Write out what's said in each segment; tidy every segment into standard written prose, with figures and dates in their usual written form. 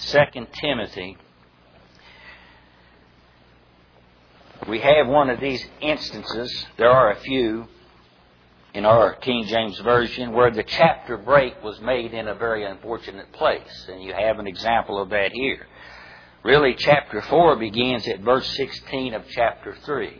2 Timothy, we have one of these instances. There are a few in our King James Version where the chapter break was made in a very unfortunate place. And you have an example of that here. Really, chapter 4 begins at verse 16 of chapter 3.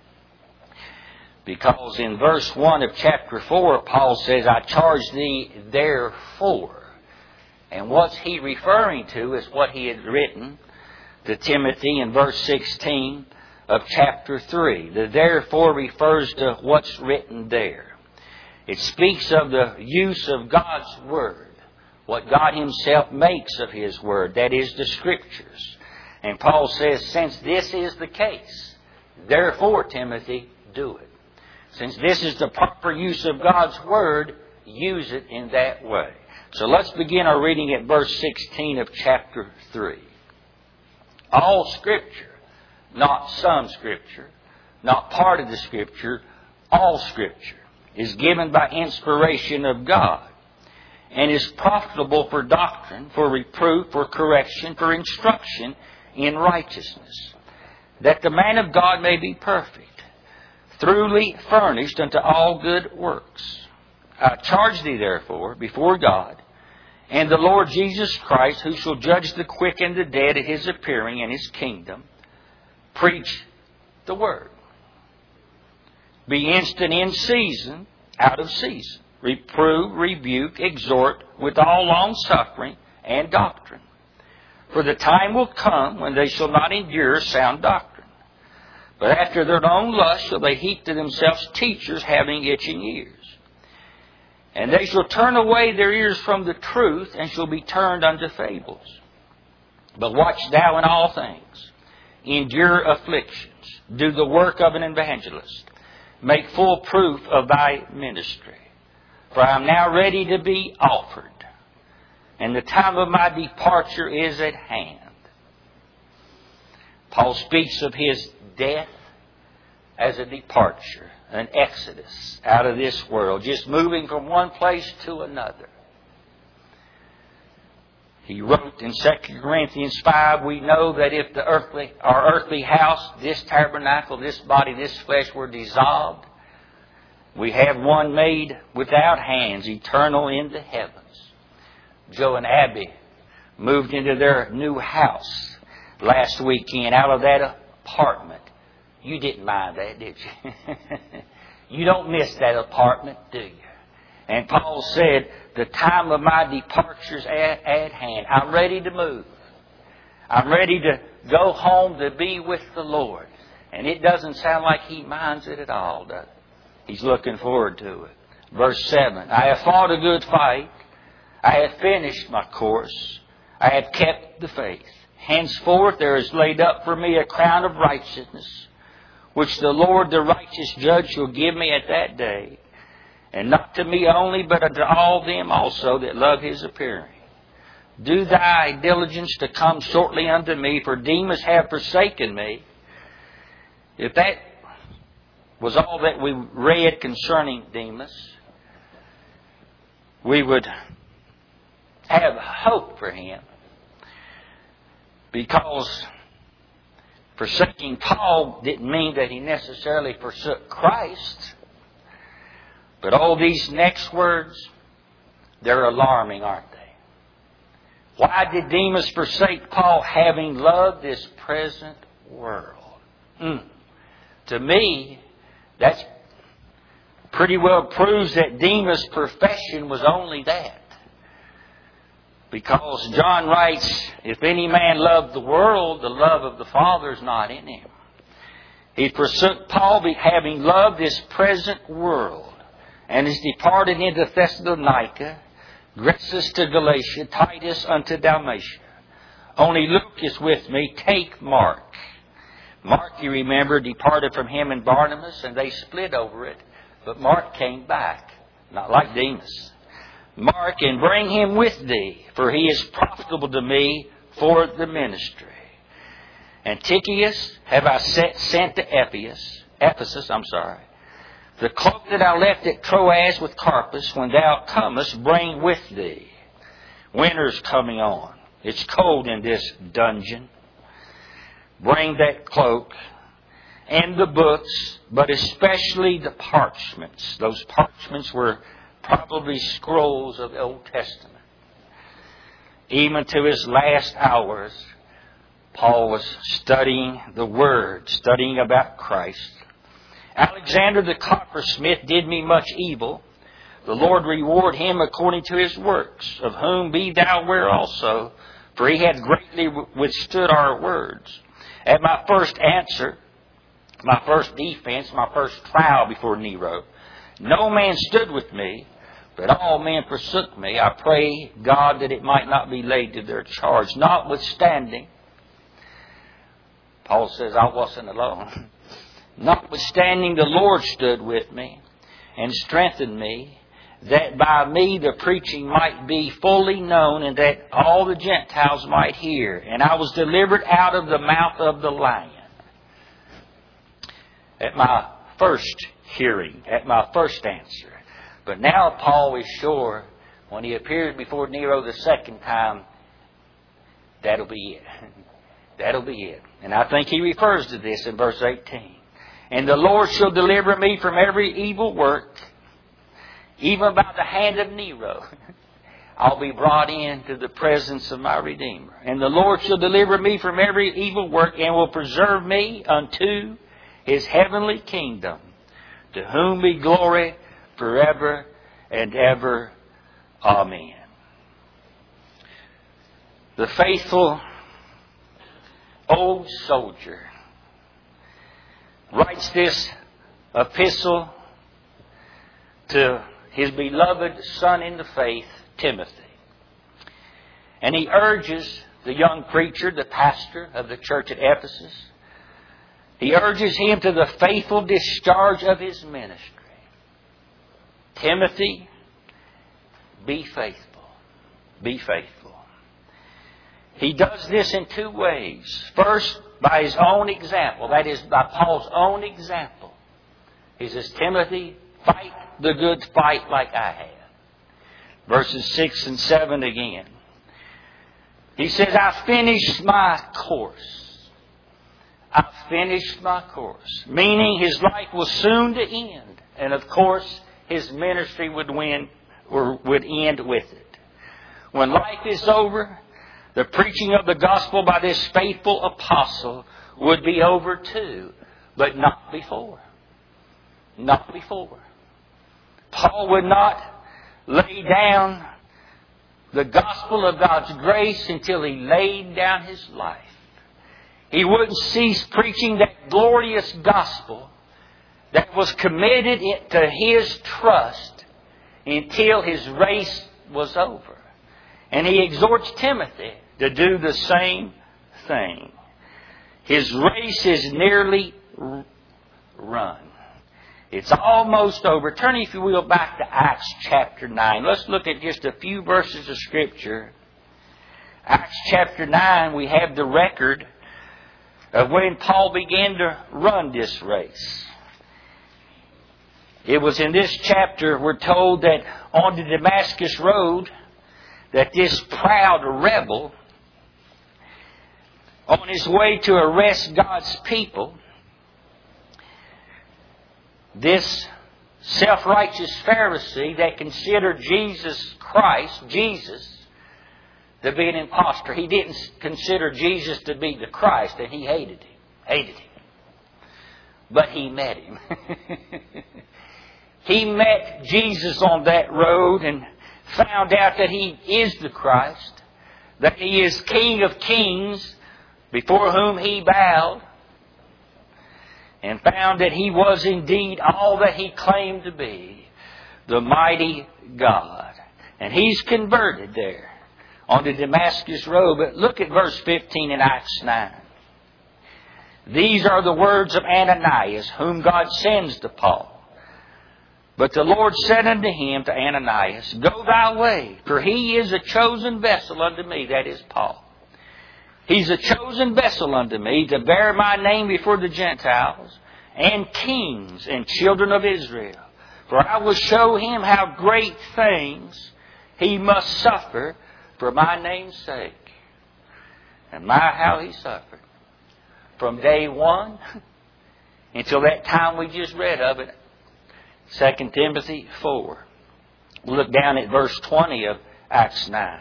Because in verse 1 of chapter 4, Paul says, I charge thee therefore. And what's he referring to is what he had written to Timothy in verse 16 of chapter 3. The therefore refers to what's written there. It speaks of the use of God's Word, what God Himself makes of His Word, that is the Scriptures. And Paul says, since this is the case, therefore, Timothy, do it. Since this is the proper use of God's Word, use it in that way. So let's begin our reading at verse 16 of chapter 3. All Scripture, not some Scripture, not part of the Scripture, all Scripture is given by inspiration of God and is profitable for doctrine, for reproof, for correction, for instruction in righteousness, that the man of God may be perfect, thoroughly furnished unto all good works. I charge thee therefore before God and the Lord Jesus Christ, who shall judge the quick and the dead at His appearing in His kingdom, preach the Word. Be instant in season, out of season. Reprove, rebuke, exhort with all long-suffering and doctrine. For the time will come when they shall not endure sound doctrine, but after their own lust shall they heap to themselves teachers having itching ears. And they shall turn away their ears from the truth, and shall be turned unto fables. But watch thou in all things. Endure afflictions. Do the work of an evangelist. Make full proof of thy ministry. For I am now ready to be offered, and the time of my departure is at hand. Paul speaks of his death as a departure, an exodus out of this world, just moving from one place to another. He wrote in 2 Corinthians 5, we know that if our earthly house, this tabernacle, this body, this flesh were dissolved, we have one made without hands, eternal in the heavens. Joe and Abby moved into their new house last weekend out of that apartment. You didn't mind that, did you? You don't miss that apartment, do you? And Paul said, the time of my departure's at hand. I'm ready to move. I'm ready to go home to be with the Lord. And it doesn't sound like he minds it at all, does it? He's looking forward to it. Verse 7, I have fought a good fight. I have finished my course. I have kept the faith. Henceforth there is laid up for me a crown of righteousness, which the Lord, the righteous judge, shall give me at that day. And not to me only, but unto all them also that love His appearing. Do thy diligence to come shortly unto me, for Demas hath forsaken me. If that was all that we read concerning Demas, we would have hope for him. Because forsaking Paul didn't mean that he necessarily forsook Christ. But all these next words, they're alarming, aren't they? Why did Demas forsake Paul, having loved this present world? To me, that's pretty well proves that Demas' profession was only that. Because John writes, if any man love the world, the love of the Father is not in him. He forsook Paul, having loved this present world, and is departed into Thessalonica, Crescens to Galatia, Titus unto Dalmatia. Only Luke is with me. Take Mark. Mark, you remember, departed from him and Barnabas, and they split over it. But Mark came back, not like Demas. Mark, and bring him with thee, for he is profitable to me for the ministry. And Tychicus have I sent to Ephesus. The cloak that I left at Troas with Carpus, when thou comest, bring with thee. Winter's coming on. It's cold in this dungeon. Bring that cloak and the books, but especially the parchments. Those parchments were probably scrolls of the Old Testament. Even to his last hours, Paul was studying the Word, studying about Christ. Alexander the coppersmith did me much evil. The Lord reward him according to his works, of whom be thou aware also, for he hath greatly withstood our words. At my first answer, my first defense, my first trial before Nero, no man stood with me, but all men forsook me. I pray God that it might not be laid to their charge. Notwithstanding, Paul says I wasn't alone. Notwithstanding, the Lord stood with me and strengthened me, that by me the preaching might be fully known, and that all the Gentiles might hear. And I was delivered out of the mouth of the lion. At my first hearing, at my first answer. But now Paul is sure, when he appeared before Nero the second time, that'll be it. That'll be it. And I think he refers to this in verse 18. And the Lord shall deliver me from every evil work, even by the hand of Nero. I'll be brought into the presence of my Redeemer. And the Lord shall deliver me from every evil work, and will preserve me unto His heavenly kingdom, to whom be glory forever and ever. Amen. The faithful old soldier writes this epistle to his beloved son in the faith, Timothy. And he urges the young preacher, the pastor of the church at Ephesus, he urges him to the faithful discharge of his ministry. Timothy, be faithful. Be faithful. He does this in two ways. First, by his own example. That is, by Paul's own example. He says, Timothy, fight the good fight like I have. Verses 6 and 7 again. He says, I finished my course. I finished my course. Meaning his life was soon to end. And of course, his ministry would end with it. When life is over, the preaching of the gospel by this faithful apostle would be over too. But not before. Not before. Paul would not lay down the gospel of God's grace until he laid down his life. He wouldn't cease preaching that glorious gospel that was committed to his trust until his race was over. And he exhorts Timothy to do the same thing. His race is nearly run. It's almost over. Turn, if you will, back to Acts chapter 9. Let's look at just a few verses of Scripture. Acts chapter 9, we have the record of when Paul began to run this race. It was in this chapter, we're told, that on the Damascus road, that this proud rebel, on his way to arrest God's people, this self-righteous Pharisee that considered Jesus Christ, to be an impostor. He didn't consider Jesus to be the Christ, and he hated him. But he met him. He met Jesus on that road and found out that he is the Christ, that he is King of Kings, before whom he bowed, and found that he was indeed all that he claimed to be, the mighty God. And he's converted there on the Damascus road. But look at verse 15 in Acts 9. These are the words of Ananias, whom God sends to Paul. But the Lord said unto him, to Ananias, Go thy way, for he is a chosen vessel unto me, that is Paul. He's a chosen vessel unto me to bear my name before the Gentiles and kings and children of Israel. For I will show him how great things he must suffer for my name's sake. And my, how he suffered. From day one until that time we just read of it. 2 Timothy 4. We'll look down at verse 20 of Acts 9.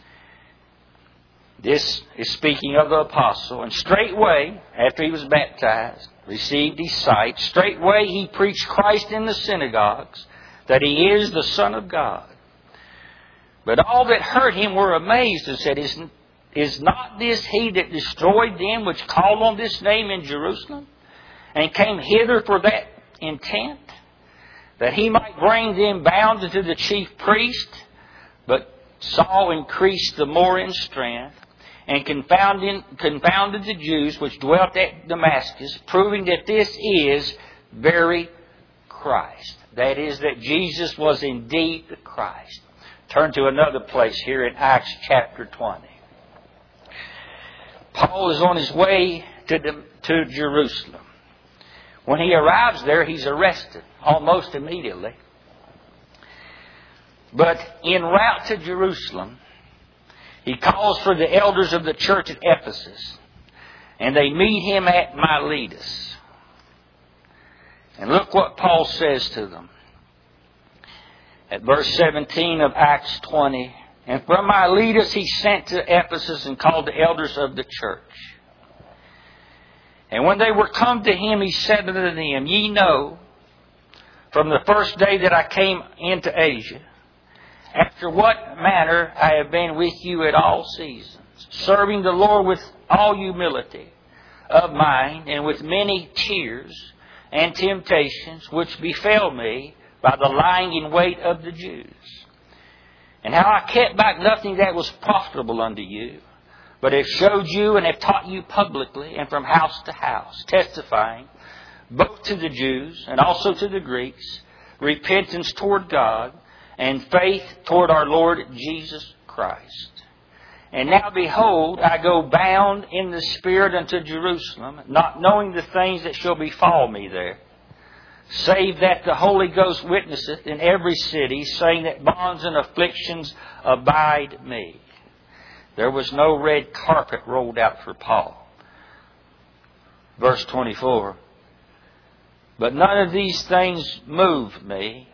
This is speaking of the apostle. And straightway, after he was baptized, received his sight, straightway he preached Christ in the synagogues, that he is the Son of God. But all that heard him were amazed and said, Is not this he that destroyed them which called on this name in Jerusalem, and came hither for that intent, that he might bring them bound unto the chief priest? But Saul increased the more in strength, and confounded the Jews which dwelt at Damascus, proving that this is very Christ. That is, that Jesus was indeed the Christ. Turn to another place here in Acts chapter 20. Paul is on his way to Jerusalem. When he arrives there, he's arrested almost immediately. But en route to Jerusalem, he calls for the elders of the church at Ephesus, and they meet him at Miletus. And look what Paul says to them. At verse 17 of Acts 20, And from Miletus he sent to Ephesus and called the elders of the church. And when they were come to him, he said unto them, Ye know, from the first day that I came into Asia, after what manner I have been with you at all seasons, serving the Lord with all humility of mind, and with many tears and temptations, which befell me by the lying in wait of the Jews. And how I kept back nothing that was profitable unto you, but have showed you and have taught you publicly and from house to house, testifying both to the Jews and also to the Greeks, repentance toward God and faith toward our Lord Jesus Christ. And now behold, I go bound in the Spirit unto Jerusalem, not knowing the things that shall befall me there, save that the Holy Ghost witnesseth in every city, saying that bonds and afflictions abide me. There was no red carpet rolled out for Paul. Verse 24. But none of these things moved me.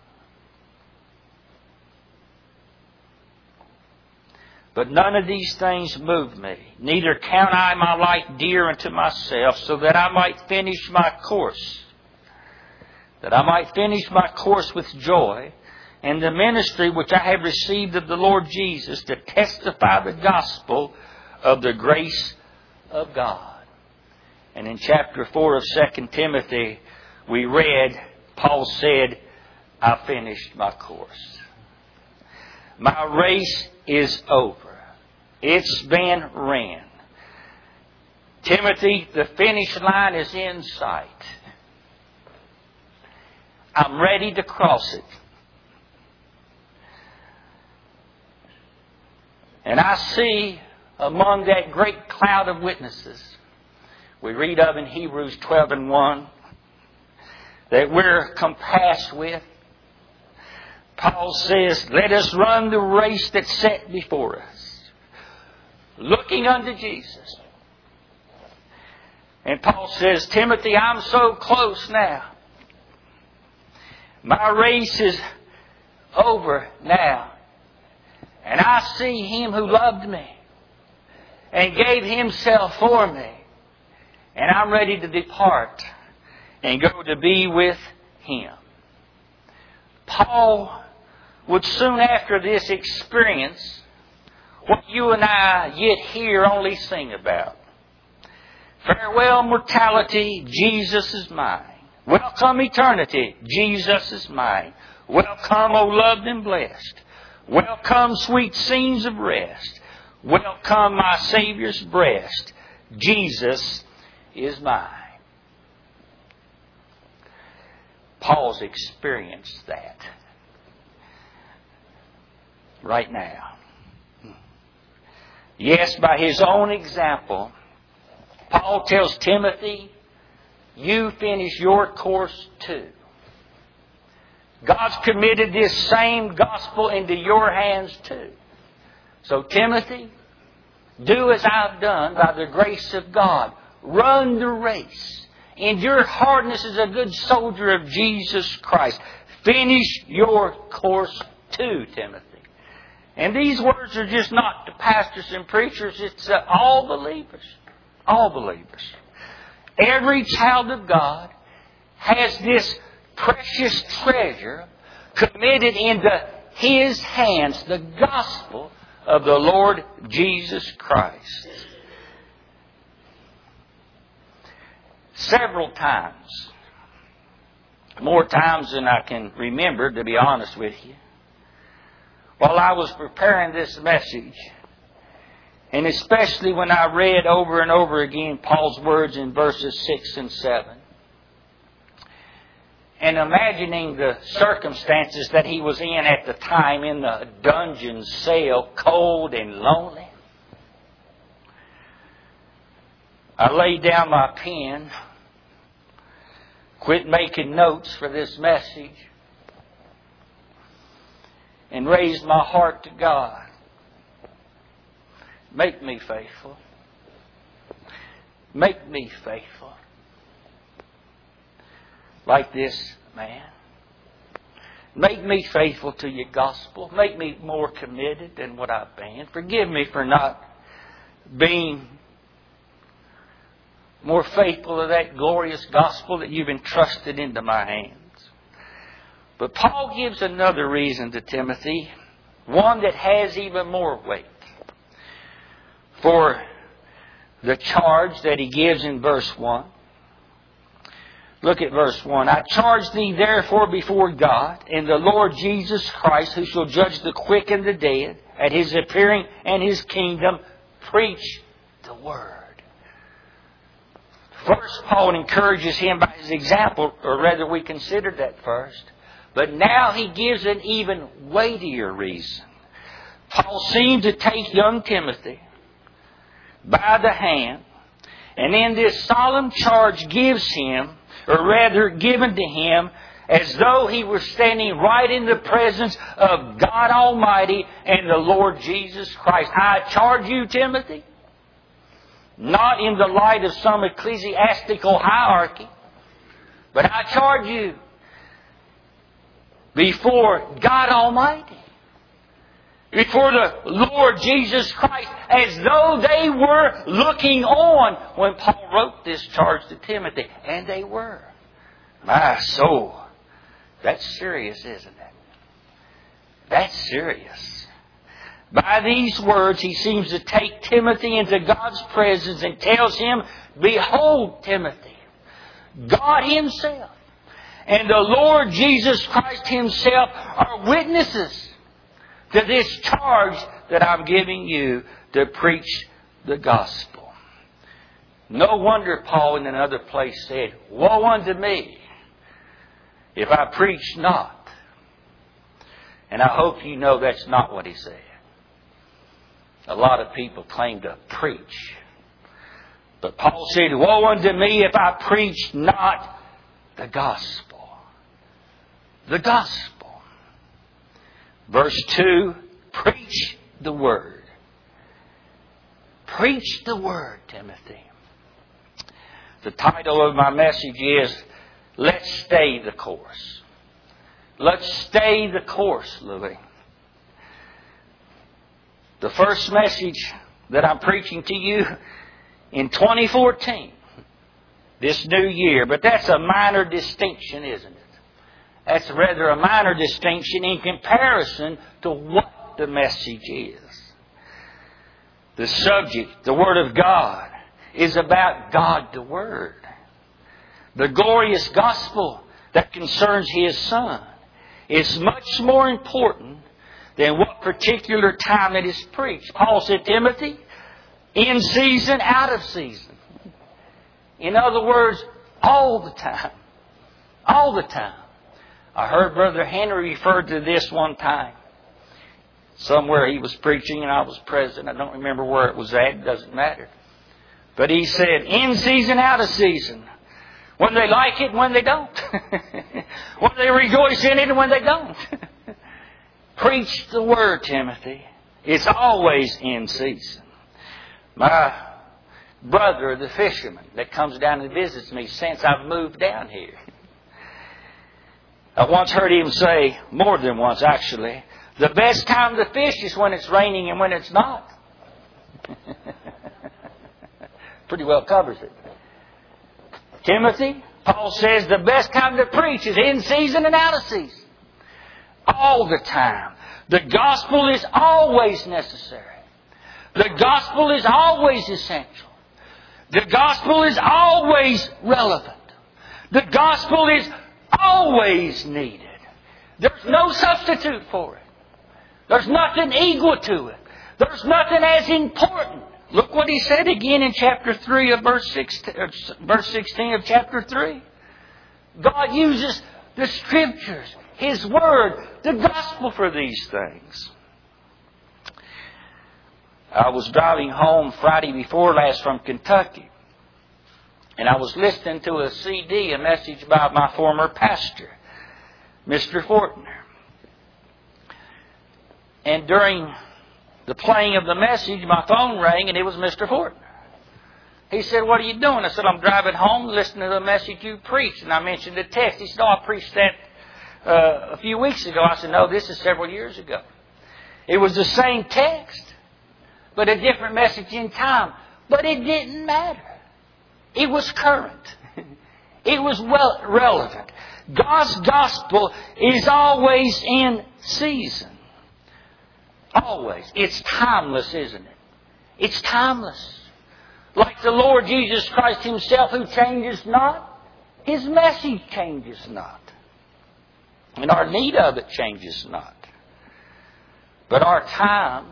But none of these things moved me. Neither count I my life dear unto myself, so that I might finish my course. That I might finish my course with joy, and the ministry which I have received of the Lord Jesus, to testify the gospel of the grace of God. And in chapter 4 of 2 Timothy, we read, Paul said, I finished my course. My race is over. It's been ran. Timothy, the finish line is in sight. I'm ready to cross it. And I see among that great cloud of witnesses, we read of in Hebrews 12:1, that we're compassed with. Paul says, let us run the race that's set before us, looking unto Jesus. And Paul says, Timothy, I'm so close now. My race is over now. And I see Him who loved me and gave Himself for me. And I'm ready to depart and go to be with Him. Paul would soon after this experience what you and I yet here only sing about. Farewell mortality, Jesus is mine. Welcome eternity, Jesus is mine. Welcome, O loved and blessed. Welcome, sweet scenes of rest. Welcome, my Savior's breast. Jesus is mine. Paul's experienced that right now. Yes, by his own example, Paul tells Timothy, you finish your course too. God's committed this same gospel into your hands too. So Timothy, Do as I've done by the grace of God. Run the race. Endure hardness as a good soldier of Jesus Christ. Finish your course too, Timothy. And these words are just not to pastors and preachers. It's all believers. All believers. Every child of God has this precious treasure committed into His hands, the gospel of the Lord Jesus Christ. Several times, more times than I can remember, to be honest with you, while I was preparing this message, and especially when I read over and over again Paul's words in verses 6 and 7, and imagining the circumstances that he was in at the time in the dungeon cell, cold and lonely, I laid down my pen, quit making notes for this message, and raised my heart to God. Make me faithful. Make me faithful. Like this man. Make me faithful to your gospel. Make me more committed than what I've been. Forgive me for not being more faithful to that glorious gospel that you've entrusted into my hands. But Paul gives another reason to Timothy, one that has even more weight, for the charge that he gives in verse 1. Look at verse 1. I charge thee therefore before God and the Lord Jesus Christ, who shall judge the quick and the dead at His appearing and His kingdom, preach the word. First, Paul encourages him by his example, or rather we considered that first. But now he gives an even weightier reason. Paul seemed to take young Timothy by the hand, and in this solemn charge gives him, or rather given to him, as though he were standing right in the presence of God Almighty and the Lord Jesus Christ. I charge you, Timothy, not in the light of some ecclesiastical hierarchy, but I charge you before God Almighty, before the Lord Jesus Christ, as though they were looking on when Paul wrote this charge to Timothy. And they were. My soul. That's serious, isn't it? That's serious. By these words, he seems to take Timothy into God's presence and tells him, behold, Timothy, God Himself and the Lord Jesus Christ Himself are witnesses to this charge that I'm giving you to preach the gospel. No wonder Paul in another place said, woe unto me if I preach not. And I hope you know that's not what he said. A lot of people claim to preach. But Paul said, woe unto me if I preach not the gospel. The gospel. Verse 2, preach the word. Preach the word, Timothy. The title of my message is, Let's Stay the Course. Let's stay the course, Louis. The first message that I'm preaching to you in 2014, this new year, but that's a minor distinction, isn't it? That's rather a minor distinction in comparison to what the message is. The subject, the Word of God, is about God the Word. The glorious gospel that concerns His Son is much more important than what particular time it is preached. Paul said, Timothy, in season, out of season. In other words, all the time. All the time. I heard Brother Henry refer to this one time. Somewhere he was preaching and I was present. I don't remember where it was at. It doesn't matter. But he said, in season, out of season. When they like it, when they don't. When they rejoice in it and when they don't. Preach the Word, Timothy. It's always in season. My brother, the fisherman, that comes down and visits me since I've moved down here. I once heard him say, more than once actually, the best time to fish is when it's raining and when it's not. Pretty well covers it. Timothy, Paul says the best time to preach is in season and out of season. All the time. The gospel is always necessary. The gospel is always essential. The gospel is always relevant. The gospel is always needed. There's no substitute for it. There's nothing equal to it. There's nothing as important. Look what he said again in chapter 3 of verse 16 of chapter 3. God uses the Scriptures, His Word, the gospel for these things. I was driving home Friday before last from Kentucky, and I was listening to a CD, a message by my former pastor, Mr. Fortner. And during the playing of the message, my phone rang, and it was Mr. Fortner. He said, "What are you doing?" I said, "I'm driving home listening to the message you preached." And I mentioned the text. He said, "Oh, I preached that a few weeks ago." I said, "No, this is several years ago." It was the same text, but a different message in time. But it didn't matter. It was current. It was relevant. God's gospel is always in season. Always. It's timeless, isn't it? It's timeless. Like the Lord Jesus Christ Himself, who changes not, His message changes not. And our need of it changes not. But our time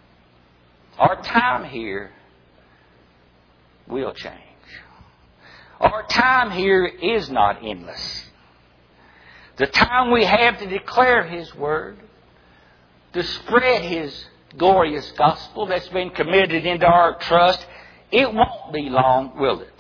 here will change. Our time here is not endless. The time we have to declare His Word, to spread His glorious gospel that's been committed into our trust, it won't be long, will it?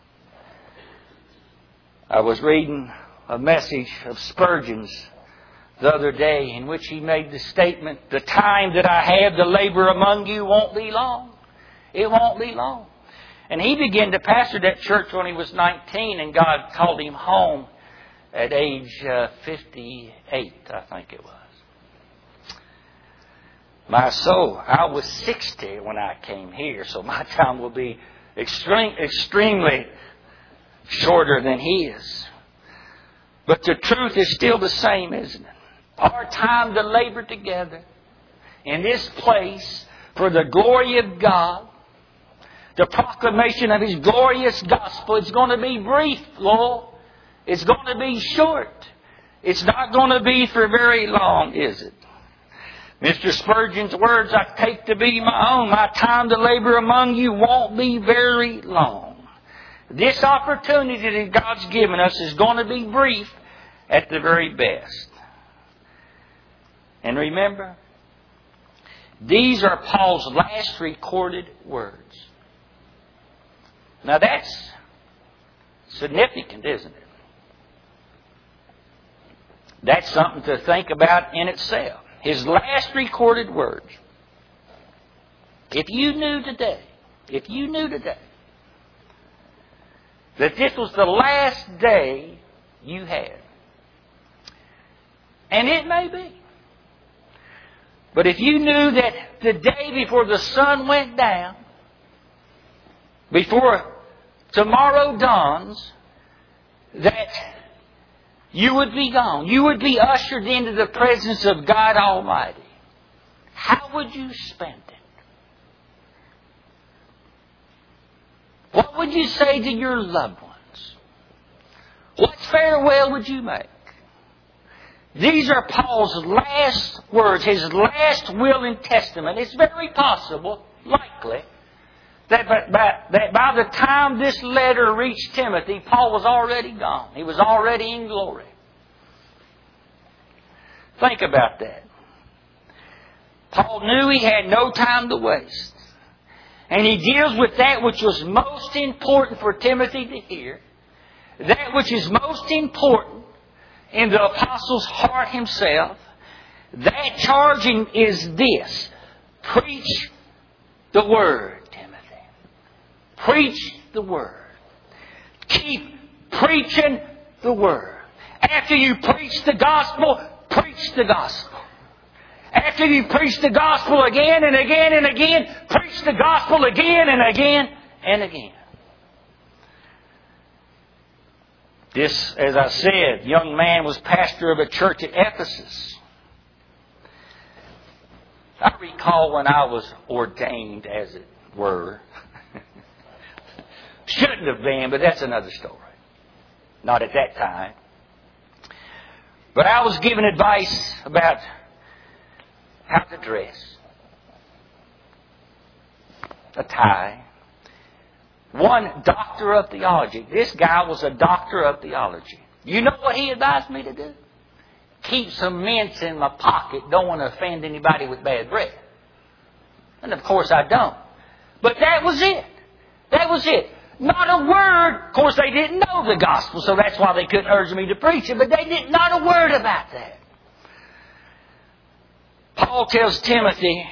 I was reading a message of Spurgeon's the other day in which he made the statement, "The time that I have to labor among you won't be long. It won't be long." And he began to pastor that church when he was 19, and God called him home at age 58, I think it was. My soul, I was 60 when I came here, so my time will be extremely shorter than his. But the truth is still the same, isn't it? Our time to labor together in this place for the glory of God, the proclamation of His glorious gospel, it's going to be brief, Lord. It's going to be short. It's not going to be for very long, is it? Mr. Spurgeon's words I take to be my own. My time to labor among you won't be very long. This opportunity that God's given us is going to be brief at the very best. And remember, these are Paul's last recorded words. Now that's significant, isn't it? That's something to think about in itself. His last recorded words. If you knew today that this was the last day you had, and it may be, but if you knew that the day before the sun went down, before tomorrow dawns, that you would be gone. You would be ushered into the presence of God Almighty. How would you spend it? What would you say to your loved ones? What farewell would you make? These are Paul's last words, his last will and testament. It's very possible, likely, that by the time this letter reached Timothy, Paul was already gone. He was already in glory. Think about that. Paul knew he had no time to waste. And he deals with that which was most important for Timothy to hear. That which is most important in the apostle's heart himself. That charging is this: preach the Word, Timothy. preach the Word. Keep preaching the Word. After you preach the gospel, preach the gospel. After you preach the gospel again and again and again, preach the gospel again and again and again. This, as I said, young man was pastor of a church at Ephesus. I recall when I was ordained, as it were. Shouldn't have been, but that's another story. Not at that time. But I was given advice about how to dress. A tie. One doctor of theology. This guy was a doctor of theology. You know what he advised me to do? Keep some mints in my pocket. Don't want to offend anybody with bad breath. And of course I don't. But that was it. That was it. Not a word. Of course they didn't know the gospel, so that's why they couldn't urge me to preach it. But they did not a word about that. Paul tells Timothy,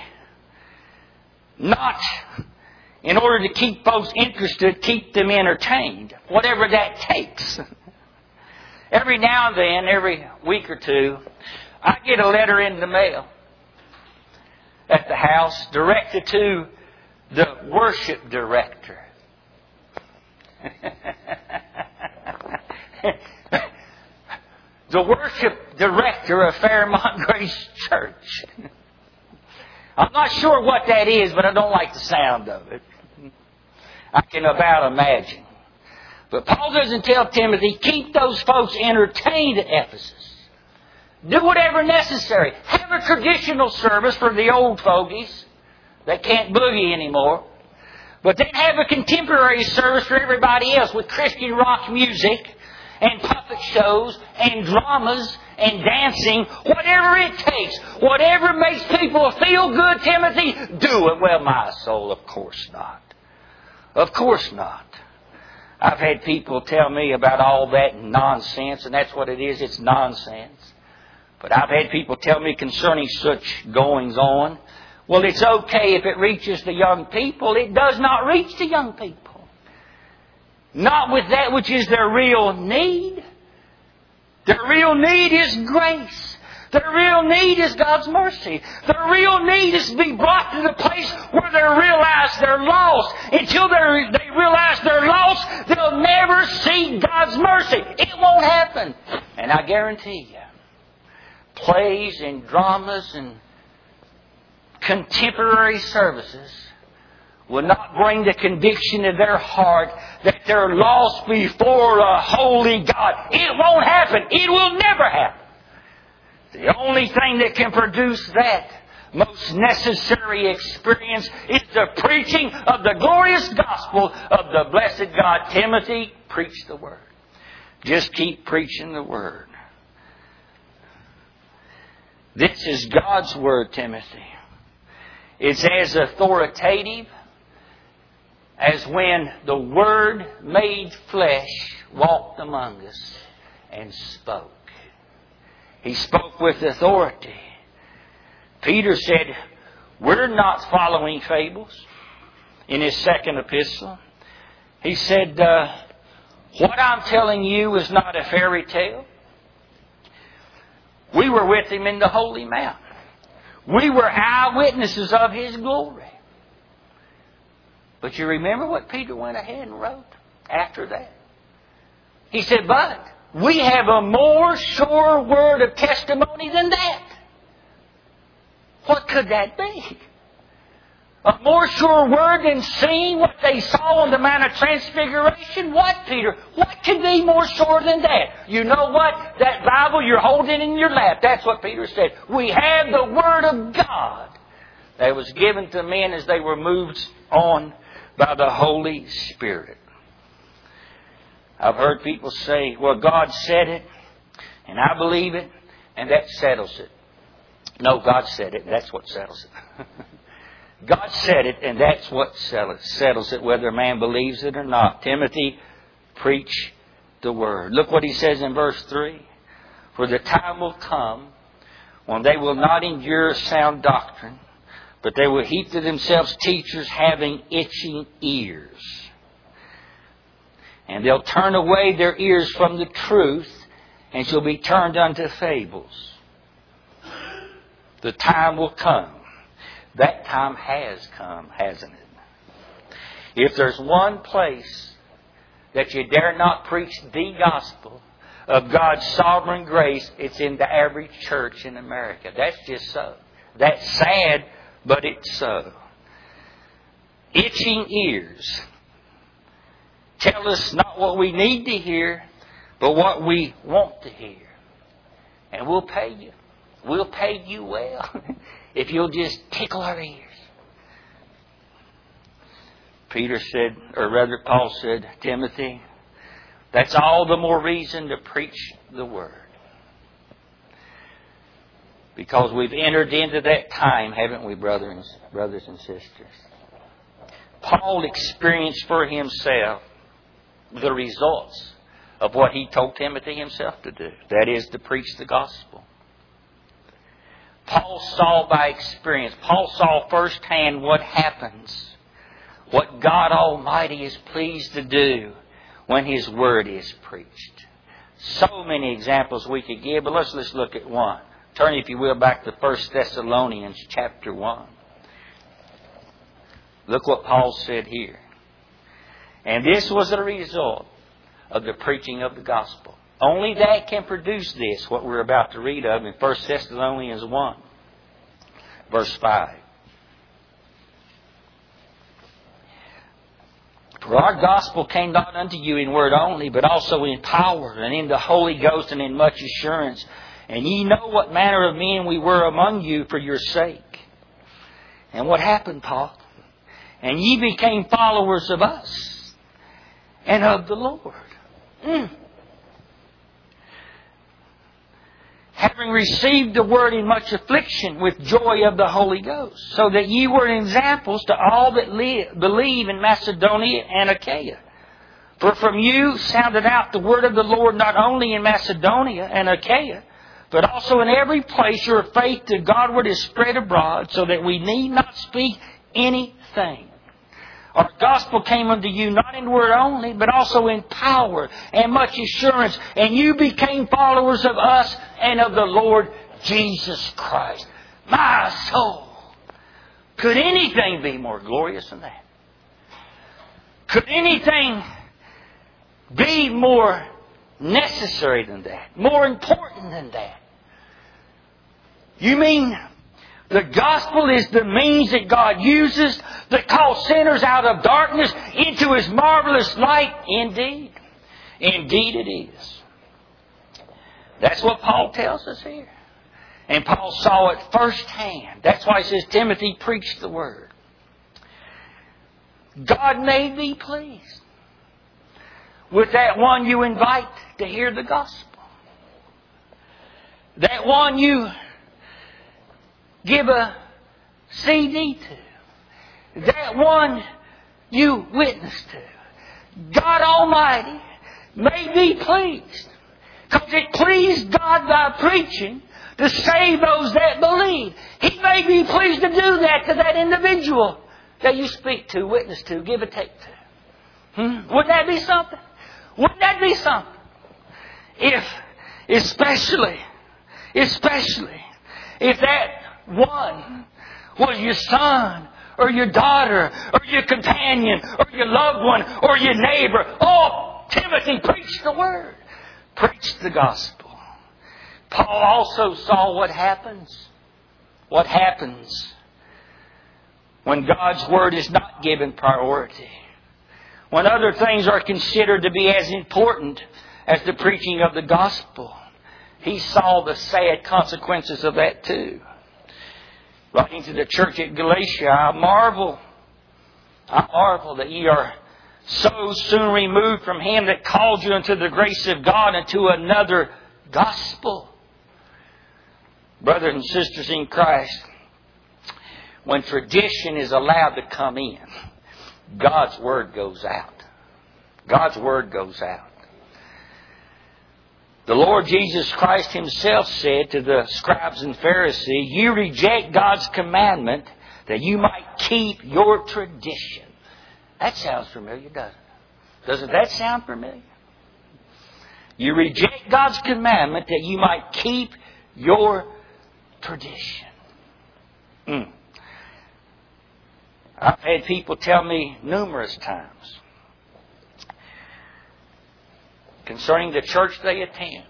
not in order to keep folks interested, keep them entertained. Whatever that takes. Every now and then, every week or two, I get a letter in the mail at the house directed to the worship director. The worship director of Fairmont Grace Church. I'm not sure what that is, but I don't like the sound of it. I can about imagine. But Paul doesn't tell Timothy, keep those folks entertained at Ephesus. Do whatever necessary. Have a traditional service for the old fogies that can't boogie anymore. But then have a contemporary service for everybody else with Christian rock music and puppet shows and dramas and dancing. Whatever it takes. Whatever makes people feel good, Timothy, do it. Well, my soul, of course not. Of course not. I've had people tell me about all that nonsense, and that's what it is. It's nonsense. But I've had people tell me concerning such goings on, well, it's okay if it reaches the young people. It does not reach the young people. Not with that which is their real need. Their real need is grace. Their real need is God's mercy. Their real need is to be brought to the place where they realize they're lost. Until they realize they're lost, they'll never see God's mercy. It won't happen. And I guarantee you, plays and dramas and contemporary services will not bring the conviction in their heart that they're lost before a holy God. It won't happen. It will never happen. The only thing that can produce that most necessary experience is the preaching of the glorious gospel of the blessed God. Timothy, preach the Word. Just keep preaching the Word. This is God's Word, Timothy. It's as authoritative as when the Word made flesh walked among us and spoke. He spoke with authority. Peter said, we're not following fables in his second epistle. He said, what I'm telling you is not a fairy tale. We were with him in the holy mountain. We were eyewitnesses of his glory. But you remember what Peter went ahead and wrote after that? He said, but we have a more sure word of testimony than that. What could that be? A more sure word than seeing what they saw on the Mount of Transfiguration? What, Peter? What could be more sure than that? You know what? That Bible you're holding in your lap, that's what Peter said. We have the Word of God that was given to men as they were moved on by the Holy Spirit. I've heard people say, well, God said it, and I believe it, and that settles it. No, God said it, and that's what settles it. God said it, and that's what settles it, whether a man believes it or not. Timothy, preach the Word. Look what he says in verse 3. For the time will come when they will not endure sound doctrine, but they will heap to themselves teachers having itching ears. And they'll turn away their ears from the truth, and shall be turned unto fables. The time will come. That time has come, hasn't it? If there's one place that you dare not preach the gospel of God's sovereign grace, it's in the average church in America. That's just so. That's sad, but it's so. Itching ears tell us not what we need to hear, but what we want to hear. And we'll pay you. We'll pay you well if you'll just tickle our ears. Paul said, Timothy, that's all the more reason to preach the Word. Because we've entered into that time, haven't we, brothers and sisters? Paul experienced for himself the results of what he told Timothy himself to do. That is, to preach the gospel. Paul saw by experience. Paul saw firsthand what happens, what God Almighty is pleased to do when His Word is preached. So many examples we could give, but let's look at one. Turn, if you will, back to 1 Thessalonians chapter 1. Look what Paul said here. And this was the result of the preaching of the gospel. Only that can produce this, what we're about to read of in 1 Thessalonians 1, verse 5. For our gospel came not unto you in word only, but also in power, and in the Holy Ghost, and in much assurance. And ye know what manner of men we were among you for your sake. And what happened, Paul? And ye became followers of us and of the Lord. Having received the word in much affliction with joy of the Holy Ghost, so that ye were examples to all that believe in Macedonia and Achaia. For from you sounded out the word of the Lord not only in Macedonia and Achaia, but also in every place your faith to Godward is spread abroad, so that we need not speak anything. Our gospel came unto you not in word only, but also in power and much assurance. And you became followers of us and of the Lord Jesus Christ. My soul! Could anything be more glorious than that? Could anything be more necessary than that? More important than that? You mean the gospel is the means that God uses to call sinners out of darkness into His marvelous light? Indeed. Indeed it is. That's what Paul tells us here. And Paul saw it firsthand. That's why he says, Timothy, preach the word. God may be pleased with that one you invite to hear the gospel. That one you give a CD to. That one you witness to. God Almighty may be pleased. Because it pleased God by preaching to save those that believe. He may be pleased to do that to that individual that you speak to, witness to, give a take to. Wouldn't that be something? Wouldn't that be something? If, especially, if that one was your son or your daughter or your companion or your loved one or your neighbor. Oh, Timothy, preach the word. Preach the gospel. Paul also saw what happens. What happens when God's word is not given priority. When other things are considered to be as important as the preaching of the gospel. He saw the sad consequences of that too. Writing to the church at Galatia, I marvel that ye are so soon removed from Him that called you into the grace of God into another gospel. Brothers and sisters in Christ, when tradition is allowed to come in, God's Word goes out. God's Word goes out. The Lord Jesus Christ Himself said to the scribes and Pharisees, you reject God's commandment that you might keep your tradition. That sounds familiar, doesn't it? Doesn't that sound familiar? You reject God's commandment that you might keep your tradition. I've had people tell me numerous times concerning the church they attend.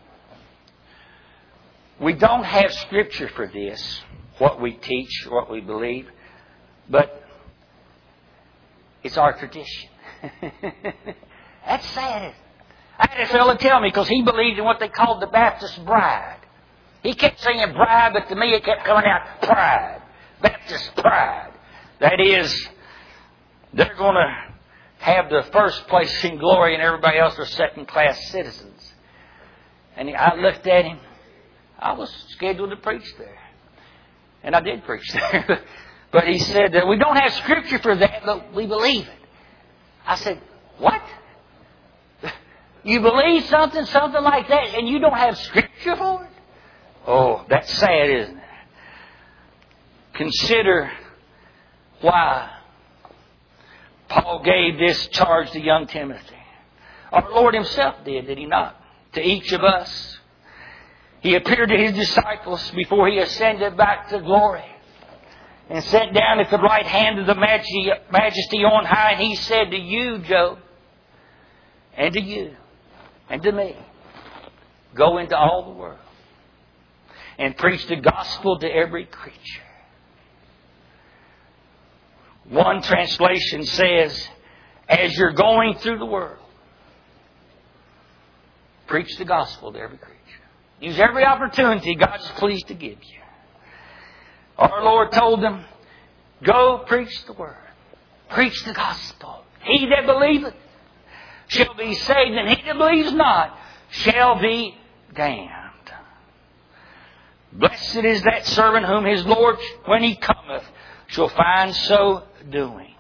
We don't have Scripture for this, what we teach, what we believe, but it's our tradition. That's sad. I had a fellow tell me, because he believed in what they called the Baptist bride. He kept saying bride, but to me it kept coming out pride. Baptist pride. That is, they're going to have the first place in glory and everybody else are second-class citizens. And I looked at him. I was scheduled to preach there. And I did preach there. But he said that we don't have Scripture for that, but we believe it. I said, what? You believe something like that, and you don't have Scripture for it? Oh, that's sad, isn't it? Consider why Paul gave this charge to young Timothy. Our Lord Himself did He not? To each of us. He appeared to His disciples before He ascended back to glory and sat down at the right hand of the Majesty on high. And He said to you, Job, and to you, and to me, go into all the world and preach the gospel to every creature. One translation says, as you're going through the world, preach the gospel to every creature. Use every opportunity God's pleased to give you. Our Lord told them, go preach the word. Preach the gospel. He that believeth shall be saved, and he that believes not shall be damned. Blessed is that servant whom his Lord, when he cometh, shall find so doing.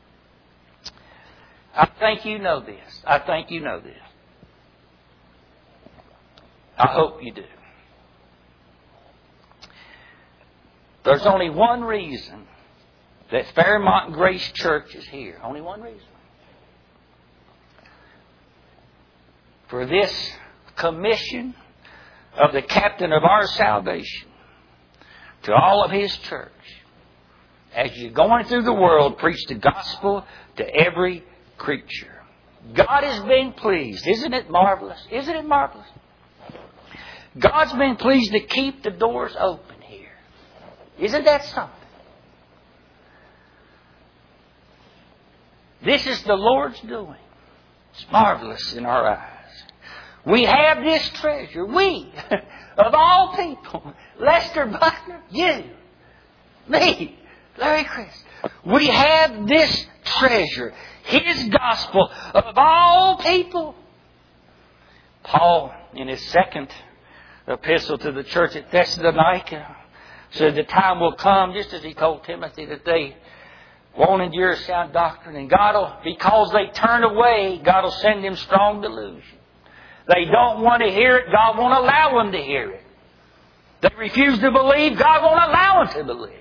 I think you know this. I think you know this. I hope you do. There's only one reason that Fairmont Grace Church is here. Only one reason. For this commission of the captain of our salvation to all of his church. As you're going through the world, preach the gospel to every creature. God has been pleased. Isn't it marvelous? Isn't it marvelous? God's been pleased to keep the doors open here. Isn't that something? This is the Lord's doing. It's marvelous in our eyes. We have this treasure. We, of all people, Lester Buckner, you, me, Larry Chris. We have this treasure, His gospel, of all people. Paul, in his second epistle to the church at Thessalonica, said the time will come, just as he told Timothy, that they won't endure sound doctrine. And God will, because they turn away, God will send them strong delusion. They don't want to hear it. God won't allow them to hear it. They refuse to believe. God won't allow them to believe.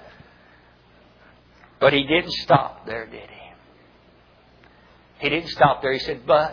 But He didn't stop there, did He? He didn't stop there. He said, but,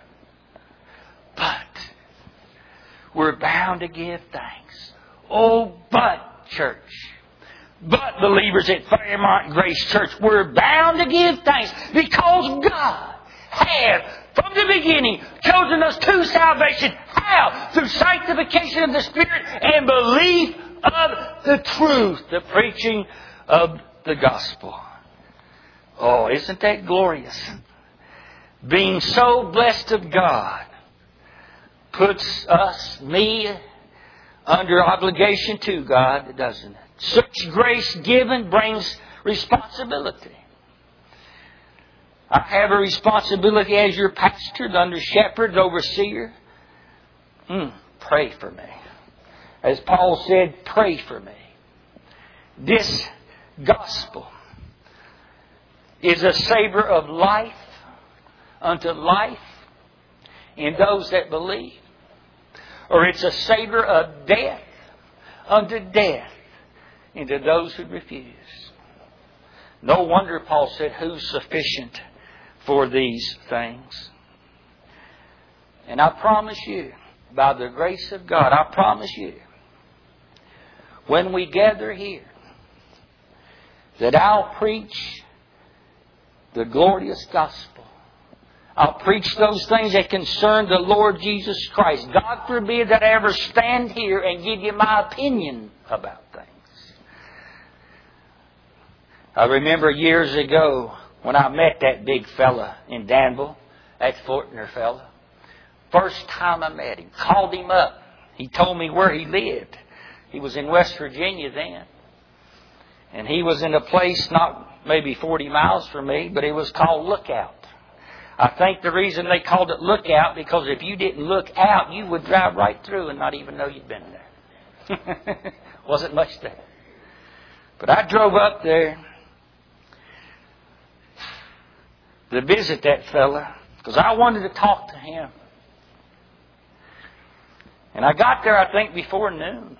we're bound to give thanks. Oh, but, church. But, believers at Fairmont Grace Church, we're bound to give thanks because God has, from the beginning, chosen us to salvation. How? Through sanctification of the Spirit and belief of the truth. The preaching of the gospel. Oh, isn't that glorious? Being so blessed of God puts us, me, under obligation to God, doesn't it? Such grace given brings responsibility. I have a responsibility as your pastor, the under shepherd, overseer. Pray for me. As Paul said, pray for me. This gospel is a savor of life unto life in those that believe. Or it's a savor of death unto death into those who refuse. No wonder Paul said, who's sufficient for these things? And I promise you, by the grace of God, I promise you, when we gather here, that I'll preach the glorious gospel. I'll preach those things that concern the Lord Jesus Christ. God forbid that I ever stand here and give you my opinion about things. I remember years ago when I met that big fella in Danville, that Fortner fella. First time I met him, called him up. He told me where he lived. He was in West Virginia then. And he was in a place not maybe 40 miles from me, but it was called Lookout. I think the reason they called it Lookout, because if you didn't look out, you would drive right through and not even know you'd been there. Wasn't much there. But I drove up there to visit that fella because I wanted to talk to him. And I got there, I think, before noon.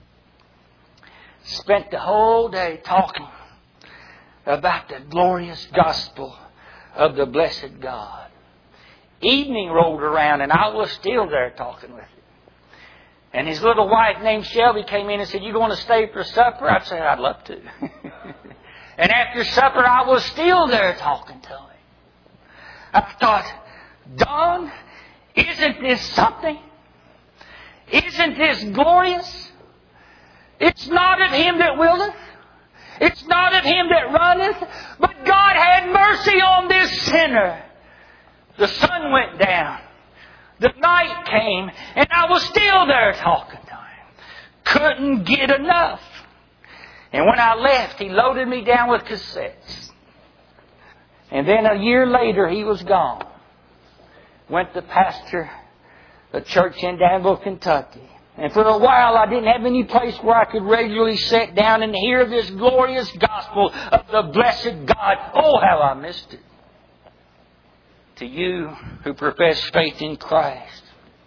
Spent the whole day talking about the glorious gospel of the blessed God. Evening rolled around and I was still there talking with him. And his little wife named Shelby came in and said, "You going to stay for supper?" I said, "I'd love to." And after supper I was still there talking to him. I thought, Don, isn't this something? Isn't this glorious? It's not of him that willeth. It's not of him that runneth. But God had mercy on this sinner. The sun went down. The night came. And I was still there talking to him. Couldn't get enough. And when I left, he loaded me down with cassettes. And then a year later, he was gone. Went to pastor a church in Danville, Kentucky. And for a while, I didn't have any place where I could regularly sit down and hear this glorious gospel of the blessed God. Oh, how I missed it. To you who profess faith in Christ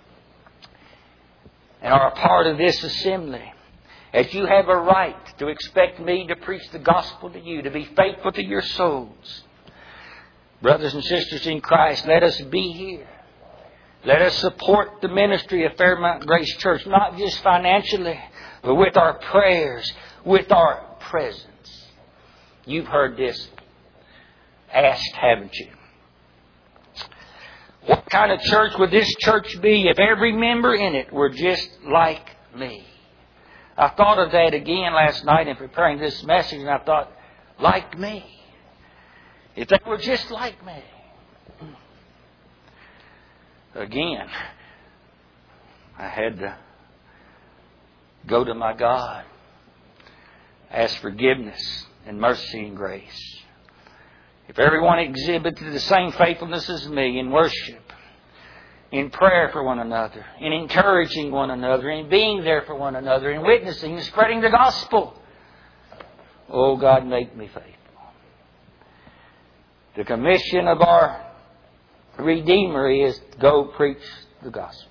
and are a part of this assembly, as you have a right to expect me to preach the gospel to you, to be faithful to your souls. Brothers and sisters in Christ, let us be here. Let us support the ministry of Fairmount Grace Church, not just financially, but with our prayers, with our presence. You've heard this asked, haven't you? What kind of church would this church be if every member in it were just like me? I thought of that again last night in preparing this message, and I thought, like me. If they were just like me. Again, I had to go to my God, ask forgiveness and mercy and grace. If everyone exhibited the same faithfulness as me in worship, in prayer for one another, in encouraging one another, in being there for one another, in witnessing and spreading the gospel, oh God, make me faithful. The commission of our Redeemer is go preach the gospel.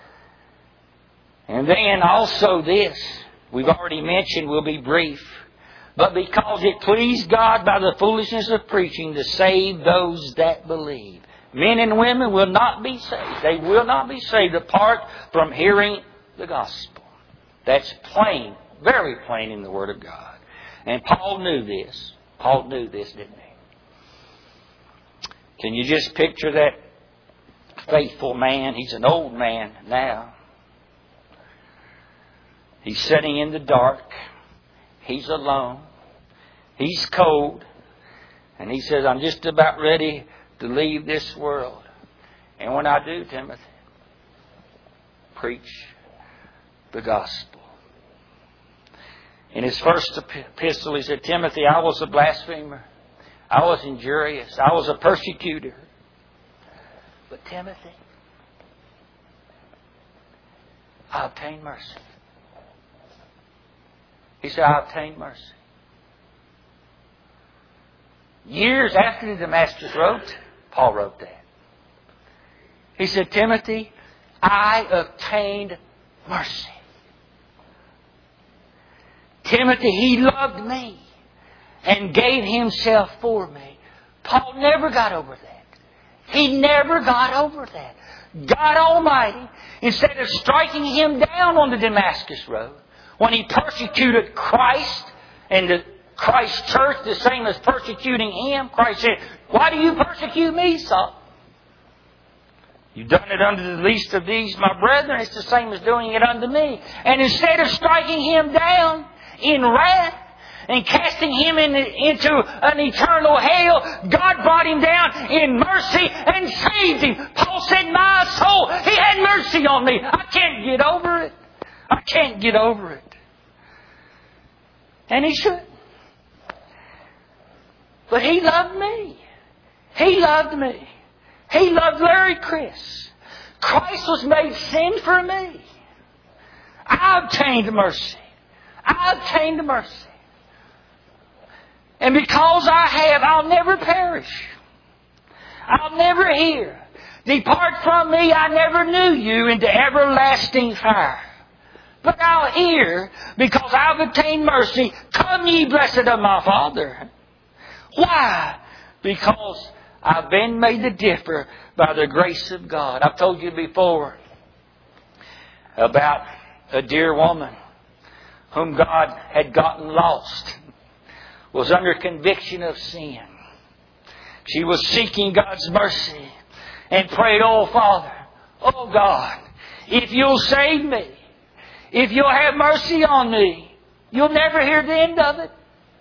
And then also this, we've already mentioned, will be brief. But because it pleased God by the foolishness of preaching to save those that believe. Men and women will not be saved. They will not be saved apart from hearing the gospel. That's plain, very plain in the Word of God. And Paul knew this. Paul knew this, didn't he? Can you just picture that faithful man? He's an old man now. He's sitting in the dark. He's alone. He's cold. And he says, I'm just about ready to leave this world. And when I do, Timothy, preach the gospel. In his first epistle, he said, Timothy, I was a blasphemer. I was injurious. I was a persecutor. But Timothy, I obtained mercy. He said, I obtained mercy. Years after Damascus wrote, Paul wrote that. He said, Timothy, I obtained mercy. Timothy, he loved me and gave himself for me. Paul never got over that. He never got over that. God Almighty, instead of striking Him down on the Damascus Road, when He persecuted Christ and the Christ church, the same as persecuting Him, Christ said, "Why do you persecute me, Saul? You've done it unto the least of these, my brethren. It's the same as doing it unto me." And instead of striking Him down in wrath and casting Him into an eternal hell, God brought Him down in mercy and saved Him. Paul said, "My soul, He had mercy on me. I can't get over it. I can't get over it." And He should. But He loved me. He loved me. He loved Larry Chris. Christ was made sin for me. I obtained mercy. I obtained mercy. And because I have, I'll never perish. I'll never hear, "Depart from me, I never knew you," into everlasting fire. But I'll hear, because I've obtained mercy, "Come ye blessed of my Father." Why? Because I've been made to differ by the grace of God. I've told you before about a dear woman whom God had gotten lost, was under conviction of sin. She was seeking God's mercy and prayed, "Oh Father, oh God, if you'll save me, if you'll have mercy on me, you'll never hear the end of it."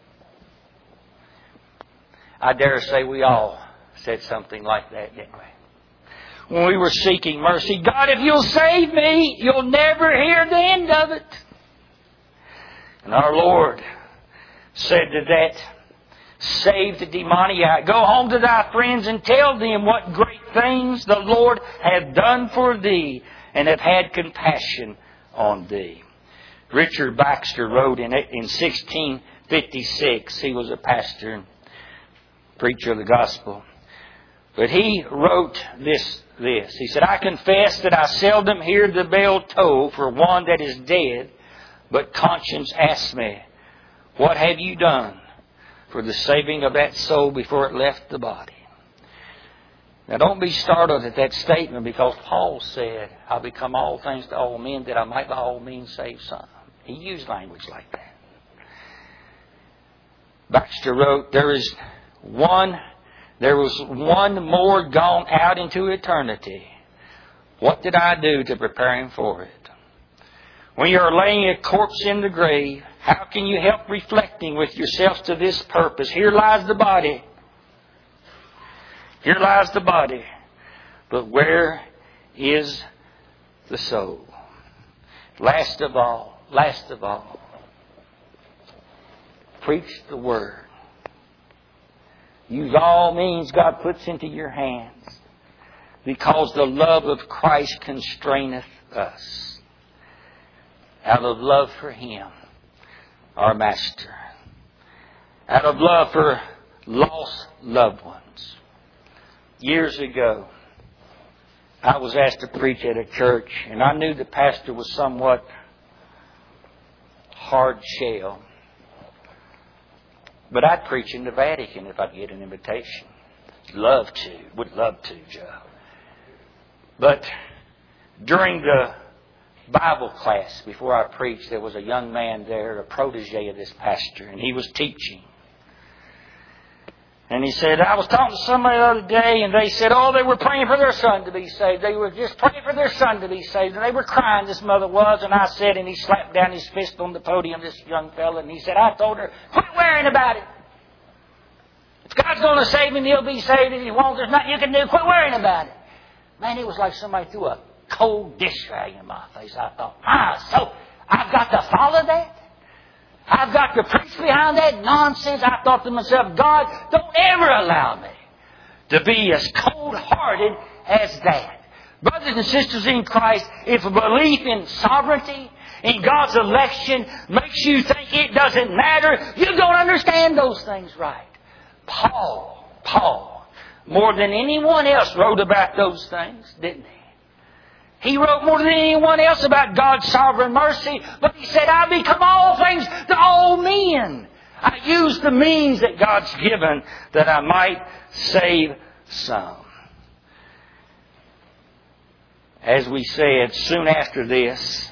I dare say we all said something like that, didn't we? When we were seeking mercy, "God, if you'll save me, you'll never hear the end of it." And our Lord said to that saved demoniac, "Go home to thy friends and tell them what great things the Lord hath done for thee and hath had compassion on thee." Richard Baxter wrote in 1656. He was a pastor and preacher of the gospel. But he wrote this. He said, "I confess that I seldom hear the bell toll for one that is dead, but conscience asks me, what have you done for the saving of that soul before it left the body?" Now don't be startled at that statement, because Paul said, "I'll become all things to all men that I might by all means save some." He used language like that. Baxter wrote, there was one more gone out into eternity. What did I do to prepare him for it? When you are laying a corpse in the grave, how can you help reflecting with yourselves to this purpose? Here lies the body. Here lies the body. But where is the soul? Last of all, preach the Word. Use all means God puts into your hands, because the love of Christ constraineth us. Out of love for Him, our Master. Out of love for lost loved ones. Years ago, I was asked to preach at a church, and I knew the pastor was somewhat hard shell. But I'd preach in the Vatican if I'd get an invitation. Would love to, Joe. But during the Bible class, before I preached, there was a young man there, a protege of this pastor, and he was teaching. And he said, I was talking to somebody the other day, and they said, they were praying for their son to be saved. They were just praying for their son to be saved. And they were crying, this mother was. And I said, and he slapped down his fist on the podium, this young fella, and he said, I told her, quit worrying about it. If God's going to save him, he'll be saved. If He won't, there's nothing you can do. Quit worrying about it. Man, it was like somebody threw a cold dish rag in my face. I thought, so I've got to follow that? I've got to preach behind that nonsense? I thought to myself, God, don't ever allow me to be as cold-hearted as that. Brothers and sisters in Christ, if a belief in sovereignty, in God's election, makes you think it doesn't matter, you don't understand those things right. Paul, more than anyone else, wrote about those things, didn't he? He wrote more than anyone else about God's sovereign mercy, but he said, I become all things to all men. I use the means that God's given that I might save some. as we said, soon after this,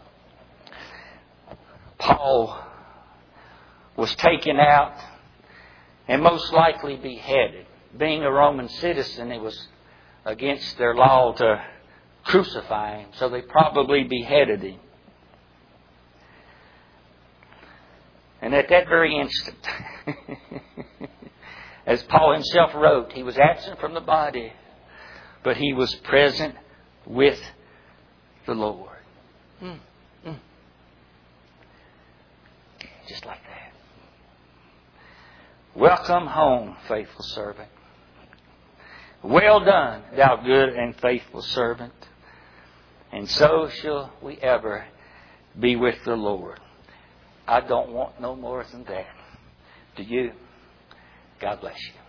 Paul was taken out and most likely beheaded. Being a Roman citizen, it was against their law to crucify him, so they probably beheaded him. And at that very instant, as Paul himself wrote, he was absent from the body, but he was present with the Lord. Just like that. Welcome home, faithful servant. Well done, thou good and faithful servant. And so shall we ever be with the Lord. I don't want no more than that. Do you? God bless you.